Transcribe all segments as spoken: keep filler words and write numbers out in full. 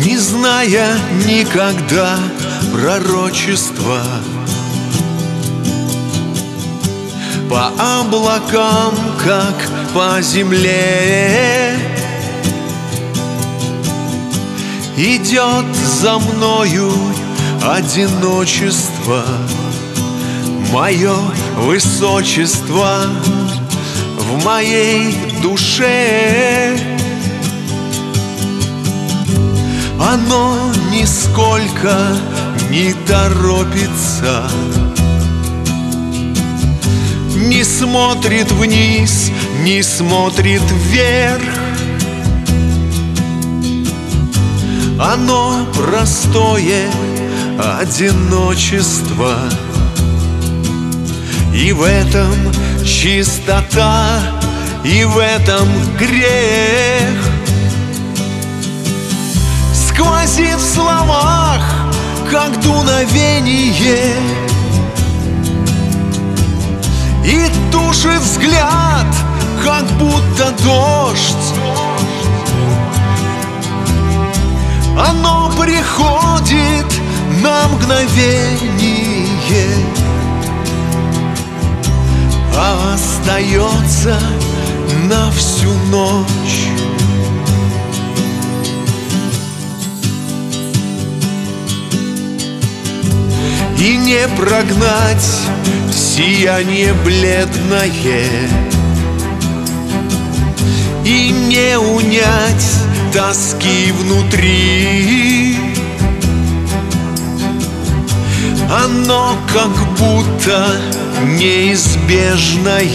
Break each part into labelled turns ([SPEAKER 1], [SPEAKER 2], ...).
[SPEAKER 1] не зная никогда пророчества. По облакам, как по земле, идет за мною одиночество, мое высочество в моей душе. Оно нисколько не торопится, не смотрит вниз, не смотрит вверх. Оно простое одиночество, и в этом чистота, и в этом грех. Сквозит в словах, как дуновение, и тушит взгляд, как будто дождь. Оно приходит на мгновение, а остается на всю ночь. И не прогнать сияние бледное, и не унять тоски внутри. Оно как будто неизбежное,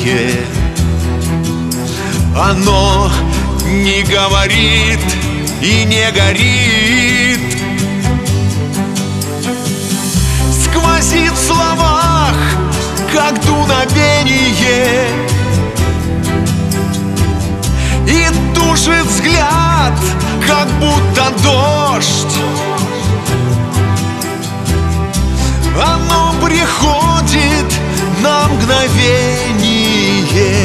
[SPEAKER 1] оно не говорит и не горит. Сквозит в словах, как дуновение, и тушит взгляд, как будто дождь. Оно приходит на мгновение,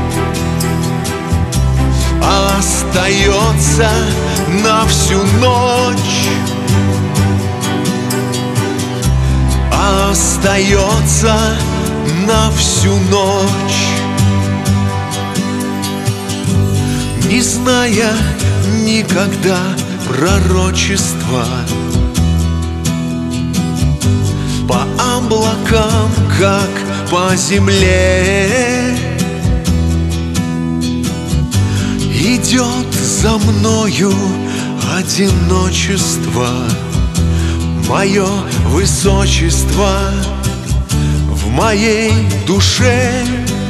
[SPEAKER 1] а остается на всю ночь. А остается на всю ночь. Не зная никогда пророчества, по облакам, как по земле, идет за мною одиночество, мое высочество в моей душе.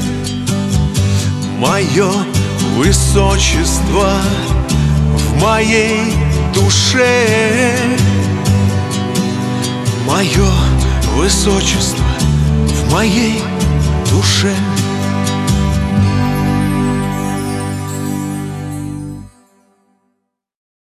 [SPEAKER 1] Мое высочество в моей душе. Мое высочество в моей душе.